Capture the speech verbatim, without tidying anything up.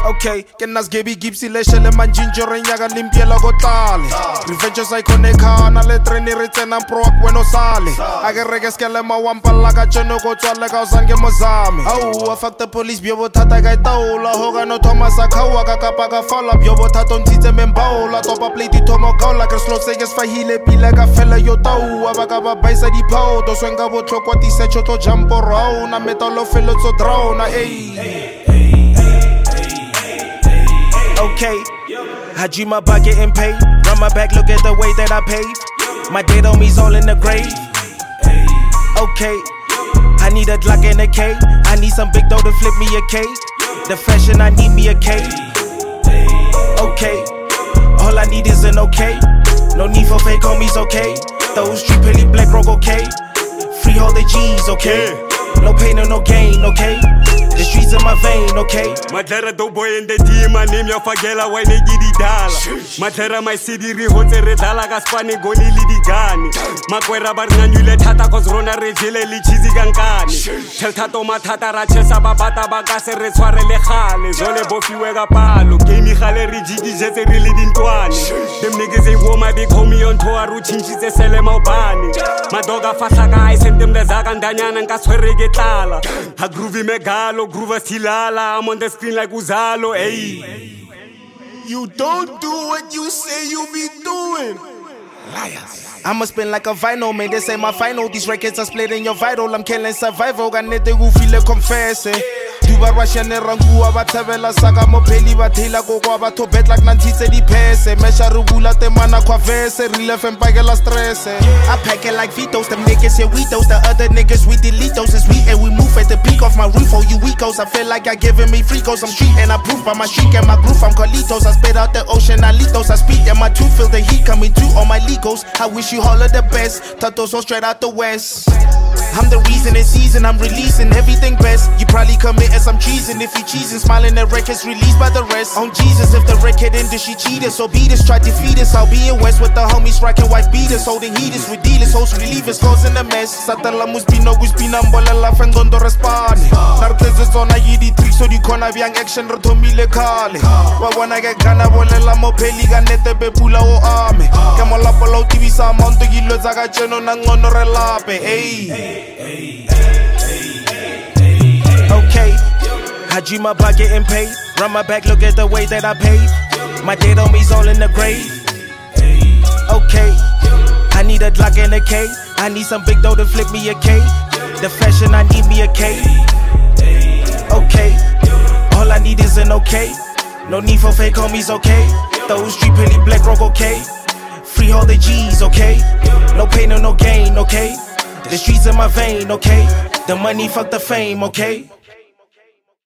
Okay, ke nas Gaby Gipsy le shele manjinjo re nyaga limpiela go tlale. Revenge sa ikone khana le treni re tsena pro wa bueno sale. A ke reke skele ma wampa la ka tseno go tswala ka sange mozame. Au a fuck the police byo bothata ka taola ho ga no Thomas akhawa ka kapa ka fala byo bothata ntitse membaola topa plate thomo kaola ke slow se ke sfahile pila ka fela yo tau ba ka ba baisa di phao do swenga botlhokwa ti se choto jampo rao na metalo felo tso drona ey. Okay, Hajima by getting paid. Run my back, look at the way that I paved. My dead homies all in the grave. Okay, I need a Glock and a K. I need some big dough to flip me a K. The fashion, I need me a K. Okay, all I need is an okay. No need for fake homies, okay. Those street pilly black rock, okay. Free all the G's, okay. No pain or no gain, okay. The streets in my vein, okay. Matlera do boy in the team, my name ya fagela why ne gidi dala. Matlera my city ri hotse re dala ka spane goni le digane. Makwera ba rnganyule thata cause rona re jele le cheesy kankane. Tel thato mathata ra chesa ba bata ba ka se re tshware le gale. Zole bofiwe ka palo, game gale re jidi jetse re le dintwane. Them niggas ain't war my big homie on tour ru chinchitse sele maobane. Madoga fahla ka I sent them the zaka ndanyana nka tshwere ke tlala. Ha groovy megalo Groove Silala, I'm on the screen like Uzalo, ayy. You don't do what you say you be doing. Liars. I'ma spin like a vinyl, man. This ain't my final. These records are split in your vital. I'm killing survival. Got nete who feel it confess it. Duba Russian rangu abatavela saga mo peli batila go go abato bet like nantitse di pese. Mesha rubula te mana kwa vese. Relief and pagela stress. I pack it like Vitos. Them niggas here we those. The other niggas we delete those. It's we and we move at the peak of my roof. Oh you weakos. I feel like I giving me free goals. I'm street and I proof by my streak and my groove. I'm Carlitos. I spit out the ocean. I litos. I speak and my tooth feel the heat coming through on my legos. I wish you all of the best. Tatos so straight out the west. I'm the reason in season, I'm releasing everything best. You probably committing some treason if you cheesing, smiling the records released by the rest. On Jesus, if the record industry cheated, so beat us, try to defeat us. I'll be in West with the homies, rocking white beaters, holding heaters with dealers, host relievers, causing a mess. Satala muspino, guspinambola, la fengondo respond. Nartezes on a yidi trick, so you can't have young action, rotomile kale. But when I get gana, bolela mo peli ganete bebula o ame. Kamola polo T V sa monto gilo zaga cheno nangono relape, ey. Okay, Hajima by getting paid. Run my back, look at the way that I paved. My dead homies all in the grave. Okay, I need a Glock and a K. I need some big dough to flip me a K. The fashion, I need me a K. Okay, all I need is an okay. No need for fake homies, okay. Those street pilly black rock, okay. Free all the G's, okay. No pain or no gain, okay. The streets in my vein, okay. The money, fuck the fame, okay.